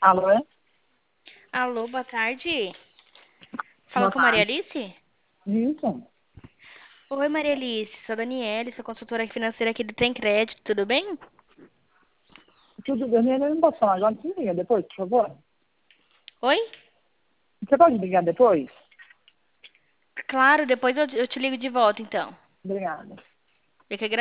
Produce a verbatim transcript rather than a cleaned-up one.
Alô? Alô, boa tarde. Fala Boa com Maria tarde. Alice? Isso. Oi, Maria Alice. Sou a Daniele, sou consultora financeira aqui do Tem Crédito, tudo bem? Tudo bem, eu não posso falar agora, você liga depois, por favor. Oi? Você pode ligar depois? Claro, depois eu, eu te ligo de volta, então. Obrigada. Eu que agradeço.